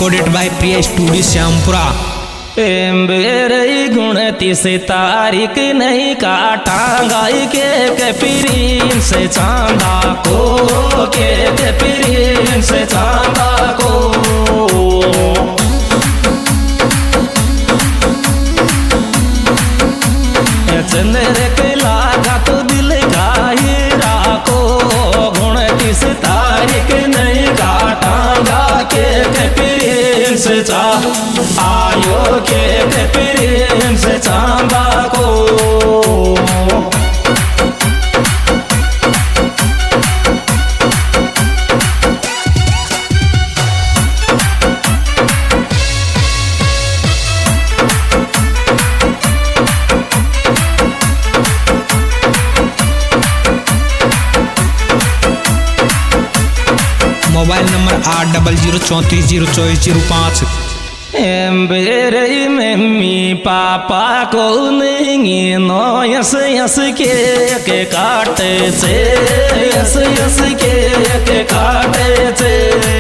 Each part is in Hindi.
recorded by Priya Studio Syampura। मेरे गुण तीस तारीख नहीं काटांगा के पीरीन से चांदा को के पीरीन से चांदा को चंद्र के लागा तो दिल का हीरा को गुण तीस तारीख नहीं काटांगा के पीरीन से आयो के पीरीन से चांदा को मोबाइल नंबर 8004302405। मेरे मम्मी पापा को नहीं नो यस यस के काटे से यस यस के काटे से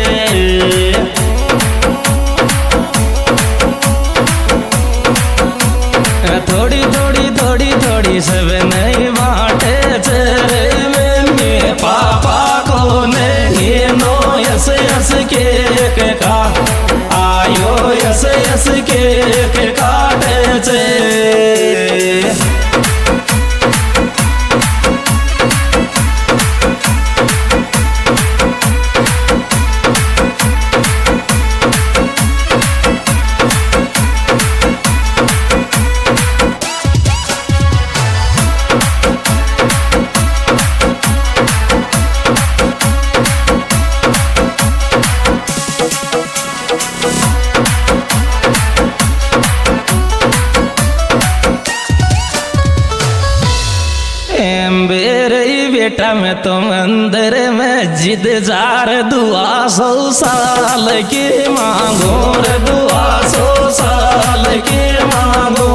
थोड़ी थोड़ी थोड़ी थोड़ी सब नहीं बाटे से मम्मी पापा को नहीं नो यस यस के का आयो यस यस के काटे से बेटा मैं तो मंदिर में जिद जार दुआ 100 साल की मांगो रे दुआ 100 साल की मांगो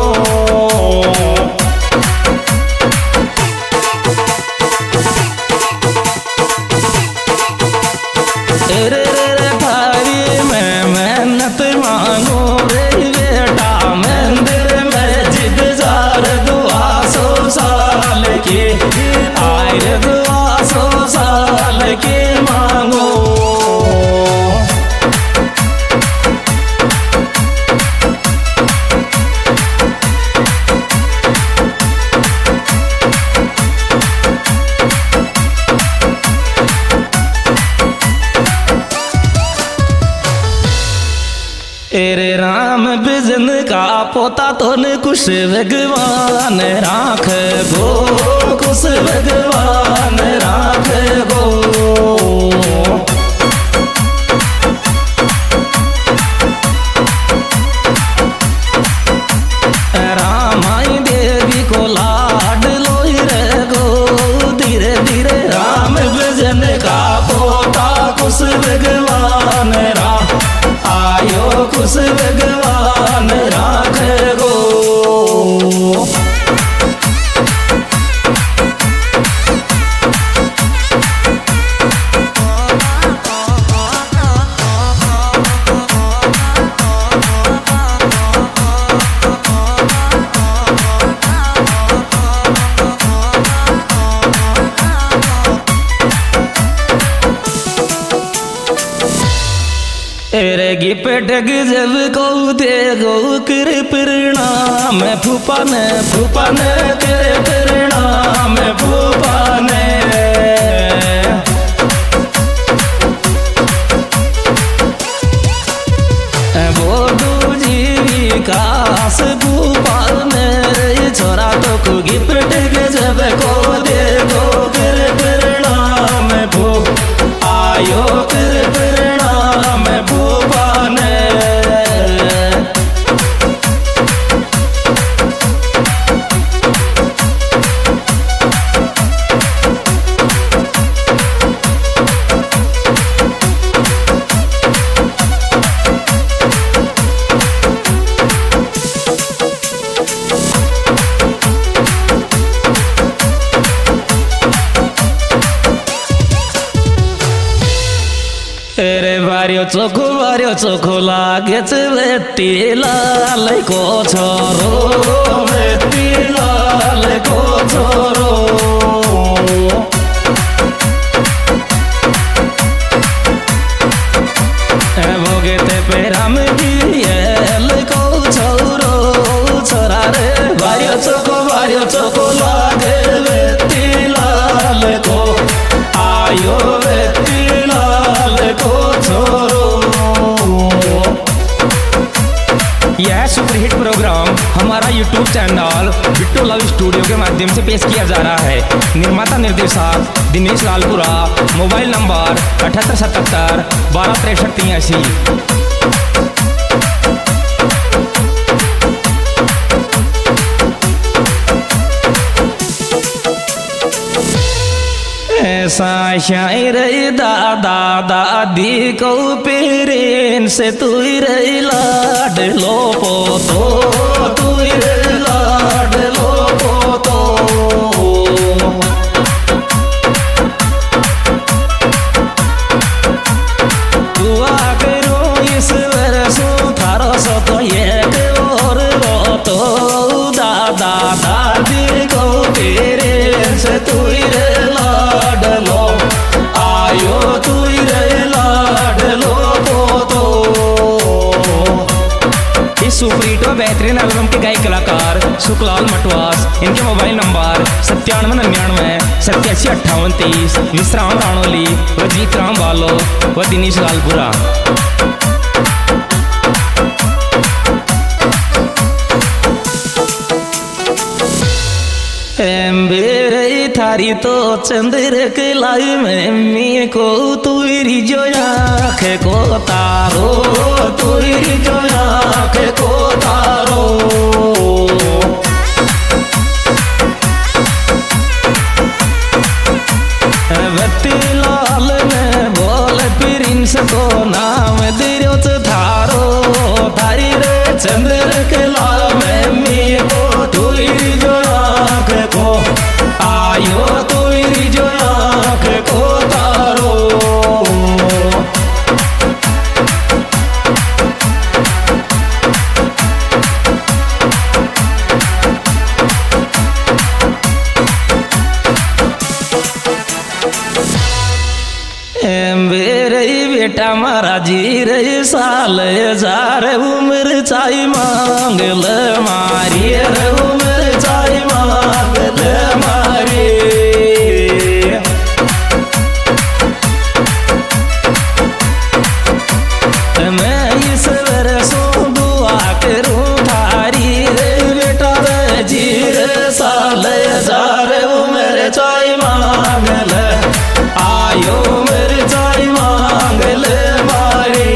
रे रे थारी में मेहनत मांगो रे बेटा मंदिर में जिद जार दुआ 100 साल की आए दुआ 100 साल की मांगो तेरे राम बिजन का पोता तो न कुछ भगवान राख गो कुछ भगवान राख गो रामाई देवी को लाड लोई रे गो धीरे धीरे राम बिजन का पोता कुछ भगवान राख आयो कुछ भगवान राख गो तेरे गिपट जब को दे गो कर प्रणाम फूफान तेरे प्रणाम फूफान बोडू जी विकास फूफान छोरा तो को गिपट जब को दे गो कर प्रणाम फू आयो कर प्रणाम भूपान बार्यो चोखो लागे वेती लाल को छोरो वेती लाल को छोरो भोगते पेराम दियल को छोरो छोरा रे बार्यो चोखो लागे वेती लाल को आयो वेती लाल को छोरो। यह सुपरहिट प्रोग्राम हमारा YouTube channel Bittu love studio के माध्यम से पेश किया जा रहा है। निर्माता निर्देशक दिनेश लालपुरा। Mobile number 7877 1263 83। ऐसा शायर दादा दादी को पेरेन से तू रे लाड लो पोतो तू रे लाड लो पोतो दुआ करो इस वर्षों थारो सो तो एक और तो दादा दादी को पेरेन से तू रे लाड लो आयो तू रे लाड लो पोतो। इस सुपरहिट और बेहतरीन एल्बम के गायक कलाकार सुखलाल मटवास। इनके मोबाइल नंबर 9799 87 58 30। विश्राम राणोली व जीतराम बालो व दिनेश लालपुरा। मेरे थारी तो चंद्र के लाई में मी को तुरी जो आँख को तारो तुरी जो आँख को तारो व्यक्ति लाल ने बोल प्रिंस को नाम दियो थारो थारी रे चंद्र के लाल में मी को तुरी जो आँख को आयो तुरी जो आँख को तारो। मेरे बेटा मारा जी रे साल हजार उम्र चाई मांग ल मारी रे उम्र चाई मांग ल मारी। मैं इस वर्षों दुआ करूं थारी रे बेटा रे जी रे साल हजार उम्र चाई मांग ल आयो मेरे चाई मांग ले मारी।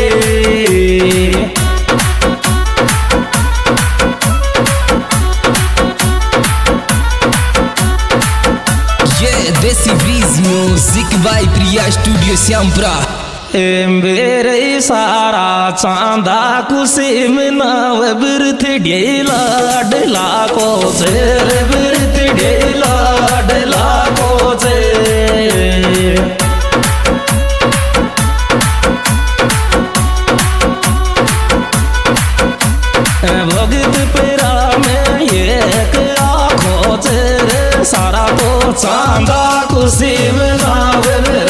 ये देसी Brij music by Priya studio Shyampura. मेरे सारा चांदा कुसे मनाव बिरथ डेला डला को से बिरथ डेला डला को से भगत पेरा में एक आँखों से सारा तो चांदा कुसी में नाव